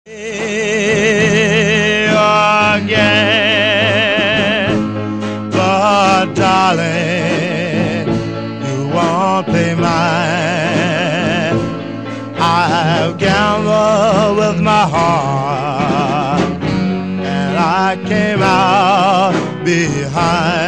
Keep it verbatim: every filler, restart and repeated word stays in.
Again, but darling, you won't play mine. I've gambled with my heart, and I came out behind.